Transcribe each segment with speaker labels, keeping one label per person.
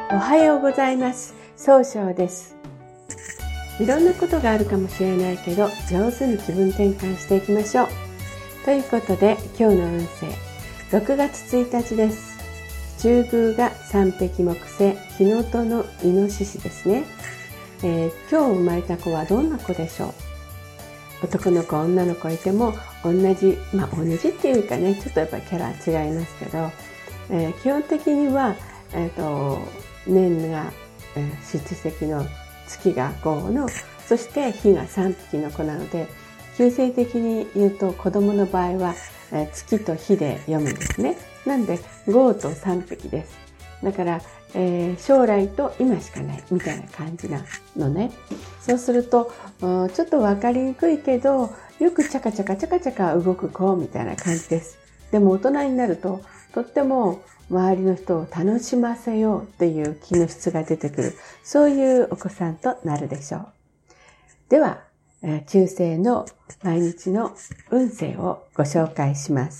Speaker 1: おはようございます。総称です。いろんなことがあるかもしれないけど、上手に気分転換していきましょう。ということで、今日の運勢、6月1日です。中宮が三匹木星、日のとのイノシシですね。今日生まれた子はどんな子でしょう。男の子、女の子いても同じっていうかね、ちょっとやっぱりキャラ違いますけど、基本的には、年が、七石の月が5の、そして日が3匹の子なので、旧世的に言うと子供の場合は、月と日で読むんですね。なんで5と3匹です。だから、将来と今しかないみたいな感じなのね。そうするとちょっと分かりにくいけど、よくチャカチャカ動く子みたいな感じです。でも大人になるととっても周りの人を楽しませようっていう気の質が出てくる、そういうお子さんとなるでしょう。では、旧星の毎日の運勢をご紹介します。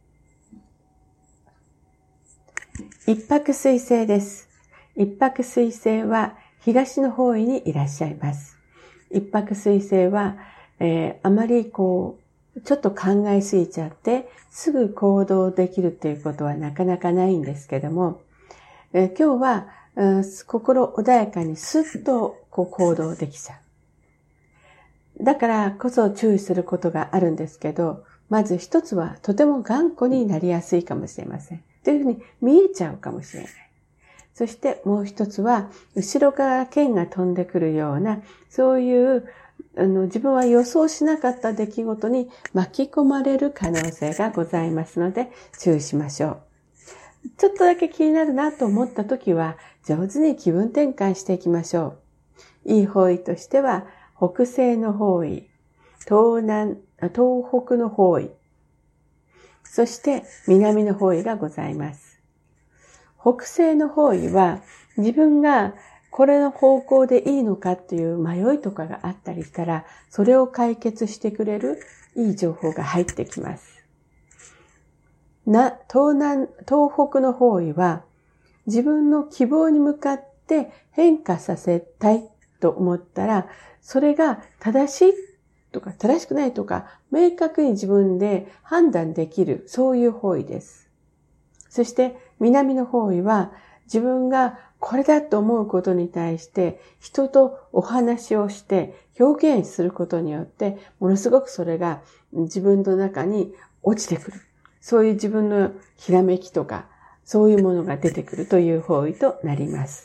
Speaker 1: 一白水星です。一白水星は東の方位にいらっしゃいます。一白水星は、あまりちょっと考えすぎちゃってすぐ行動できるっていうことはなかなかないんですけども、今日は、心穏やかにスッと行動できちゃう。だからこそ注意することがあるんですけど、まず一つはとても頑固になりやすいかもしれません。というふうに見えちゃうかもしれない。そしてもう一つは後ろから剣が飛んでくるような、そういう自分は予想しなかった出来事に巻き込まれる可能性がございますので注意しましょう。ちょっとだけ気になるなと思った時は上手に気分転換していきましょう。いい方位としては北西の方位、東北の方位、そして南の方位がございます。北西の方位は自分がこれの方向でいいのかっていう迷いとかがあったりしたら、それを解決してくれるいい情報が入ってきます。東北の方位は自分の希望に向かって変化させたいと思ったら、それが正しいとか正しくないとか明確に自分で判断できる、そういう方位です。そして南の方位は自分がこれだと思うことに対して人とお話をして表現することによってものすごくそれが自分の中に落ちてくる。そういう自分のひらめきとかそういうものが出てくるという方位となります。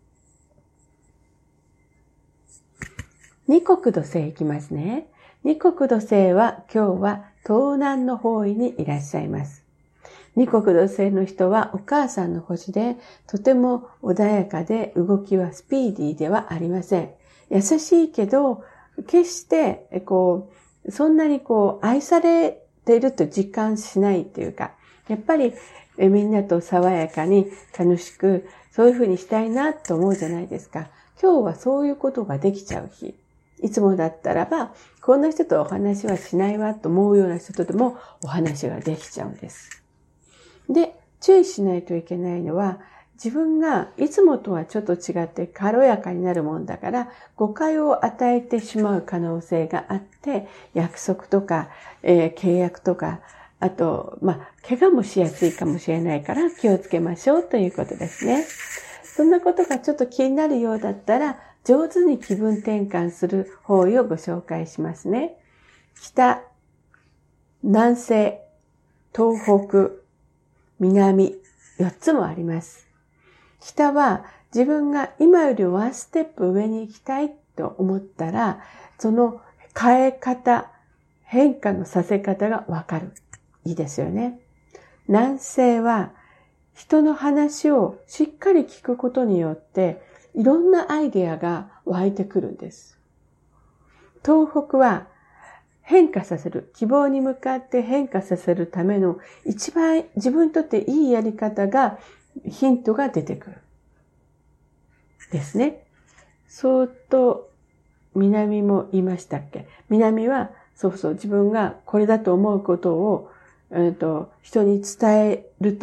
Speaker 1: 二国土星いきますね。二国土星は今日は東南の方位にいらっしゃいます。二国土星の人はお母さんの星で、とても穏やかで動きはスピーディーではありません。優しいけど、決してそんなに愛されていると実感しないっていうか、やっぱりみんなと爽やかに楽しく、そういうふうにしたいなと思うじゃないですか。今日はそういうことができちゃう日。いつもだったらば、こんな人とお話はしないわと思うような人とでもお話ができちゃうんです。で、注意しないといけないのは、自分がいつもとはちょっと違って軽やかになるもんだから、誤解を与えてしまう可能性があって、約束とか、契約とか、あと、怪我もしやすいかもしれないから気をつけましょうということですね。そんなことがちょっと気になるようだったら、上手に気分転換する方位をご紹介しますね。北、南西、東北、南、4つもあります。北は自分が今よりワンステップ上に行きたいと思ったら、その変え方、変化のさせ方がわかる。いいですよね。南西は人の話をしっかり聞くことによっていろんなアイデアが湧いてくるんです。東北は変化させる、希望に向かって変化させるための一番自分にとっていいやり方が、ヒントが出てくる。ですね。そうと、南も言いましたっけ？南は、自分がこれだと思うことを、人に伝えると、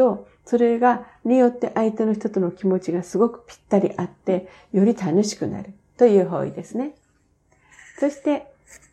Speaker 1: それによって相手の人との気持ちがすごくぴったり合って、より楽しくなるという方位ですね。そして、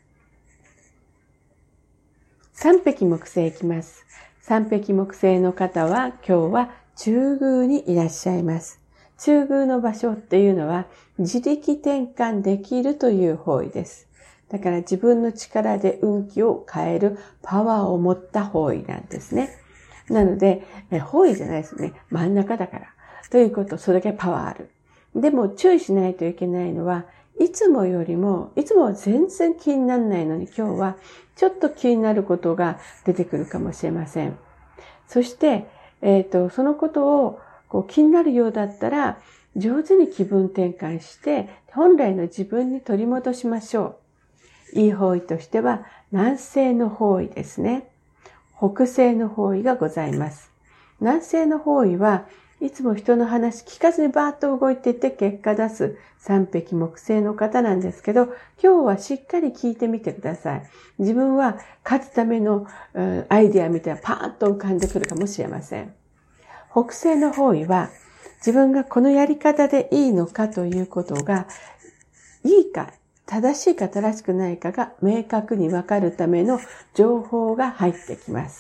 Speaker 1: 三匹木星いきます。三匹木星の方は今日は中宮にいらっしゃいます。中宮の場所っていうのは自力転換できるという方位です。だから自分の力で運気を変えるパワーを持った方位なんですね。なので、方位じゃないですね。真ん中だから。ということ、それだけパワーある。でも注意しないといけないのは、いつもは全然気にならないのに今日はちょっと気になることが出てくるかもしれません。そして、そのことを気になるようだったら、上手に気分転換して、本来の自分に取り戻しましょう。いい方位としては、南西の方位ですね。北西の方位がございます。南西の方位はいつも人の話聞かずにバーッと動いていって結果出す三匹木星の方なんですけど、今日はしっかり聞いてみてください。自分は勝つためのアイデアみたいなパーッと浮かんでくるかもしれません。北西の方位は自分がこのやり方でいいのかということがいいか、正しいか正しくないかが明確にわかるための情報が入ってきます。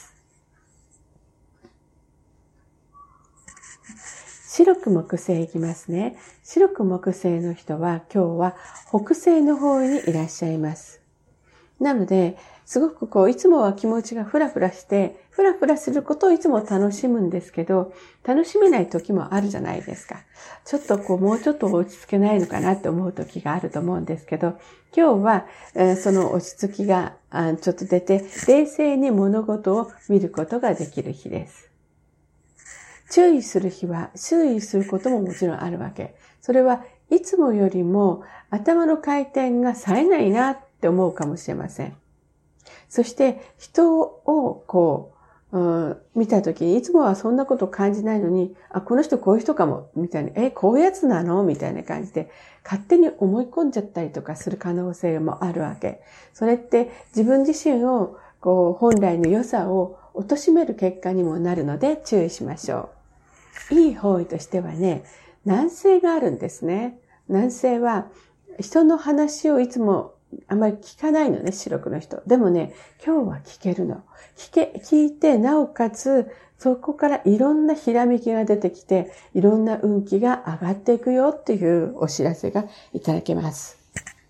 Speaker 1: 白く木星いきますね。白く木星の人は今日は北西の方位にいらっしゃいます。なので、すごくいつもは気持ちがフラフラして、フラフラすることをいつも楽しむんですけど、楽しめない時もあるじゃないですか。ちょっともうちょっと落ち着けないのかなって思う時があると思うんですけど、今日は、その落ち着きがちょっと出て、冷静に物事を見ることができる日です。注意する日は、注意することももちろんあるわけ。それはいつもよりも頭の回転が冴えないなって思うかもしれません。そして人を見たときにいつもはそんなこと感じないのに、この人こういう人かも、みたいな、こういうやつなのみたいな感じで勝手に思い込んじゃったりとかする可能性もあるわけ。それって自分自身を本来の良さを貶める結果にもなるので注意しましょう。いい方位としてはね、南西があるんですね。南西は人の話をいつもあまり聞かないのね、白くの人。でもね、今日は聞けるの。聞いて、なおかつ、そこからいろんなひらめきが出てきて、いろんな運気が上がっていくよっていうお知らせがいただけます。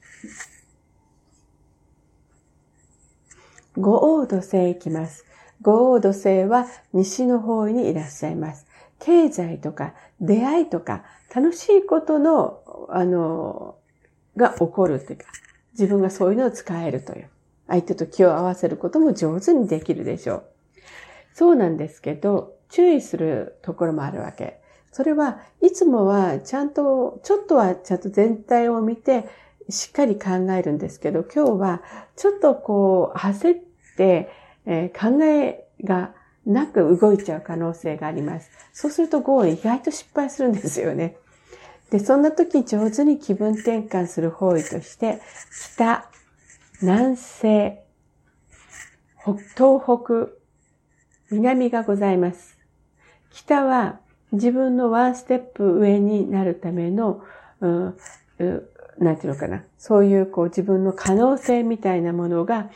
Speaker 1: 五黄土星いきます。五黄土星は西の方位にいらっしゃいます。経済とか出会いとか楽しいことが起こるというか、自分がそういうのを使えるという。相手と気を合わせることも上手にできるでしょう。そうなんですけど、注意するところもあるわけ。それはいつもはちょっと全体を見てしっかり考えるんですけど、今日はちょっと焦って、考えがなく動いちゃう可能性があります。そうすると意外と失敗するんですよね。で、そんな時上手に気分転換する方位として、北、南西、東北、南がございます。北は自分のワンステップ上になるための、なんていうのかな。そういう自分の可能性みたいなものが、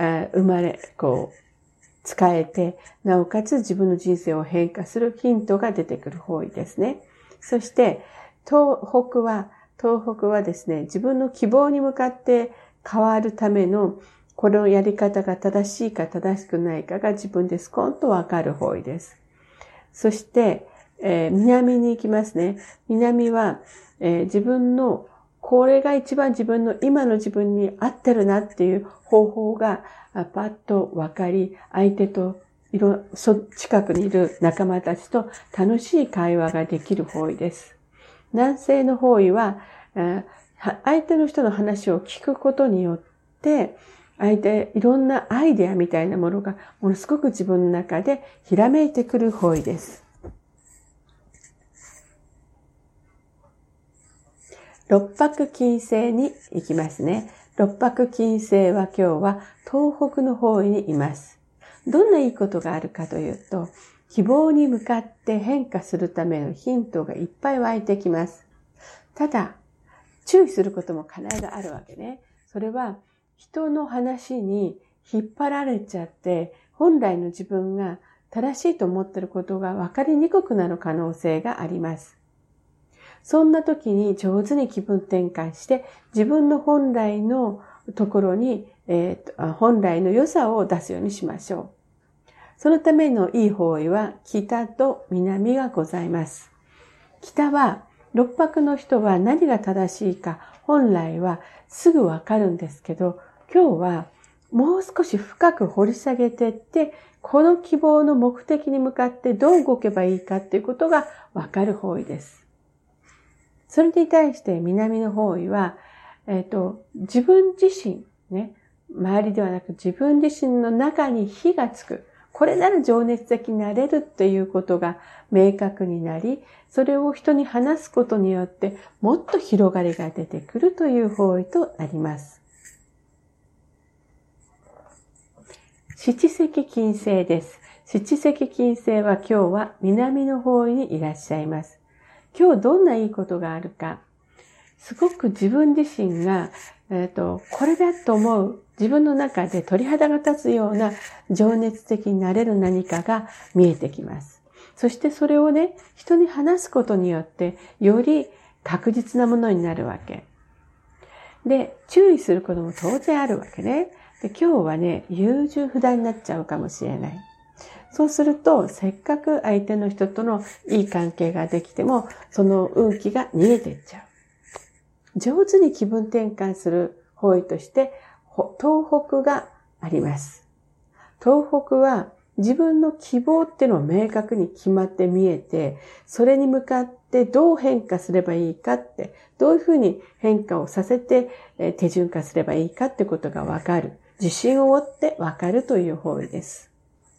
Speaker 1: 使えて、なおかつ自分の人生を変化するヒントが出てくる方位ですね。そして、東北はですね、自分の希望に向かって変わるための、このやり方が正しいか正しくないかが自分でスコンとわかる方位です。そして、南に行きますね。南は、自分のこれが一番今の自分に合ってるなっていう方法がパッと分かり、相手と近くにいる仲間たちと楽しい会話ができる方位です。南西の方位は、相手の人の話を聞くことによって、いろんなアイデアみたいなものがものすごく自分の中でひらめいてくる方位です。六白金星に行きますね。六白金星は今日は東北の方位にいます。どんないいことがあるかというと、 希望に向かって変化するためのヒントがいっぱい湧いてきます。ただ、注意することも必ずあるわけね。それは人の話に引っ張られちゃって、本来の自分が正しいと思っていることが分かりにくくなる可能性があります。そんな時に上手に気分転換して、自分の本来のところに、本来の良さを出すようにしましょう。そのためのいい方位は北と南がございます。北は、六白の人は何が正しいか本来はすぐわかるんですけど、今日はもう少し深く掘り下げていって、この希望の目的に向かってどう動けばいいかっていうことがわかる方位です。それに対して南の方位は、自分自身ね、周りではなく自分自身の中に火がつく。これなら情熱的になれるっていうことが明確になり、それを人に話すことによってもっと広がりが出てくるという方位となります。七石金星です。七石金星は今日は南の方位にいらっしゃいます。今日どんないいことがあるか。すごく自分自身が、これだと思う自分の中で鳥肌が立つような情熱的になれる何かが見えてきます。そしてそれをね、人に話すことによってより確実なものになるわけ。で、注意することも当然あるわけね。で、今日はね、優柔不断になっちゃうかもしれない。そうすると、せっかく相手の人とのいい関係ができても、その運気が逃げていっちゃう。上手に気分転換する方位として、東北があります。東北は自分の希望っていうのを明確に決まって見えて、それに向かってどう変化すればいいかって、どういうふうに変化をさせて手順化すればいいかってことがわかる。自信を持ってわかるという方位です。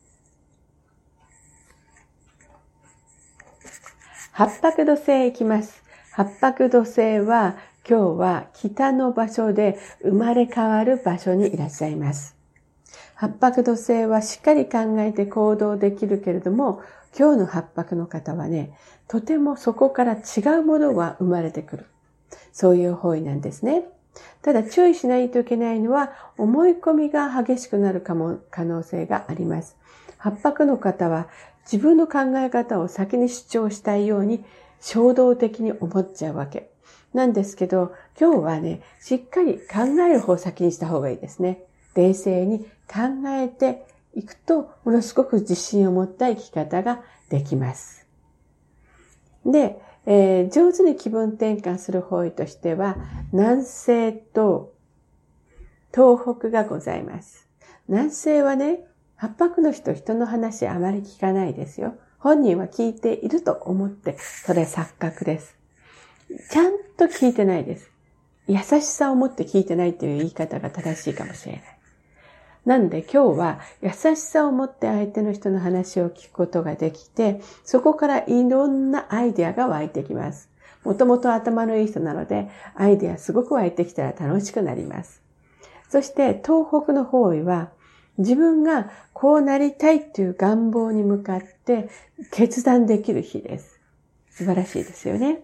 Speaker 1: 八白土星いきます。八白土星は今日は北の場所で生まれ変わる場所にいらっしゃいます。八白土星はしっかり考えて行動できるけれども、今日の八白の方はね、とてもそこから違うものが生まれてくる。そういう方位なんですね。ただ注意しないといけないのは、思い込みが激しくなる可能性があります。八白の方は自分の考え方を先に主張したいように衝動的に思っちゃうわけ。なんですけど、今日はね、しっかり考える方を先にした方がいいですね。冷静に考えていくと、ものすごく自信を持った生き方ができます。で、上手に気分転換する方位としては、南西と東北がございます。南西はね、八白の人の話あまり聞かないですよ。本人は聞いていると思って、それ錯覚です。ちゃんと聞いてないです。優しさを持って聞いてないという言い方が正しいかもしれない。なんで今日は優しさを持って相手の人の話を聞くことができて、そこからいろんなアイデアが湧いてきます。もともと頭のいい人なので、アイデアすごく湧いてきたら楽しくなります。そして東北の方位は、自分がこうなりたいという願望に向かって決断できる日です。素晴らしいですよね。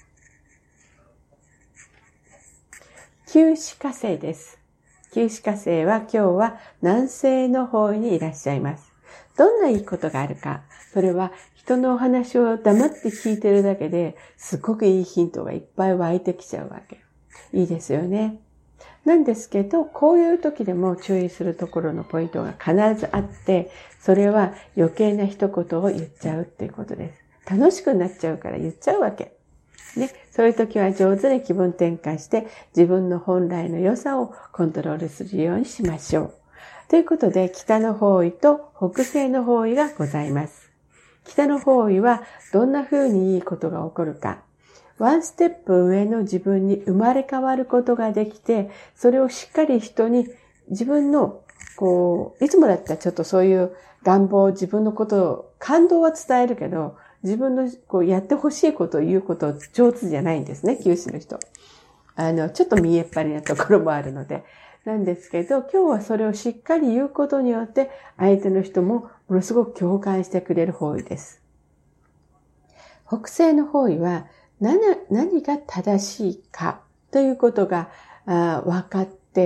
Speaker 1: 九紫火星です。九紫火星は今日は南西の方位にいらっしゃいます。どんないいことがあるか。それは人のお話を黙って聞いてるだけですごくいいヒントがいっぱい湧いてきちゃうわけ。いいですよね。なんですけど、こういう時でも注意するところのポイントが必ずあって、それは余計な一言を言っちゃうっていうことです。楽しくなっちゃうから言っちゃうわけ。ね、そういう時は上手に気分転換して自分の本来の良さをコントロールするようにしましょう。ということで、北の方位と北西の方位がございます。北の方位はどんな風にいいことが起こるか。ワンステップ上の自分に生まれ変わることができて、それをしっかり人に自分の、いつもだったらちょっとそういう願望、自分のことを、感動は伝えるけど、自分のやってほしいことを言うこと上手じゃないんですね、九州の人。ちょっと見えっ張りなところもあるので。なんですけど、今日はそれをしっかり言うことによって、相手の人もものすごく共感してくれる方位です。北西の方位は何が正しいかということが分かって、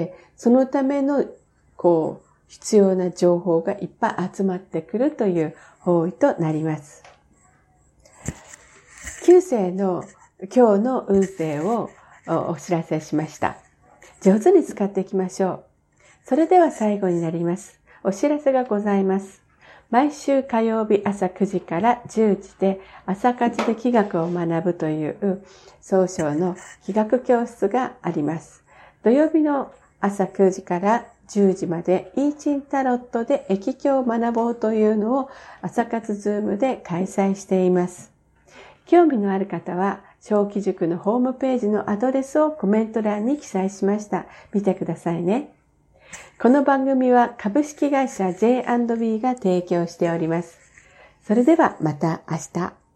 Speaker 1: そのための必要な情報がいっぱい集まってくるという方位となります。9星の今日の運勢をお知らせしました。上手に使っていきましょう。それでは最後になります。お知らせがございます。毎週火曜日朝9時から10時で朝活で気学を学ぶという総称の気学教室があります。土曜日の朝9時から10時までイーチンタロットで易経を学ぼうというのを朝活ズームで開催しています。興味のある方は小規塾のホームページのアドレスをコメント欄に記載しました。見てくださいね。この番組は株式会社 J&B が提供しております。それではまた明日。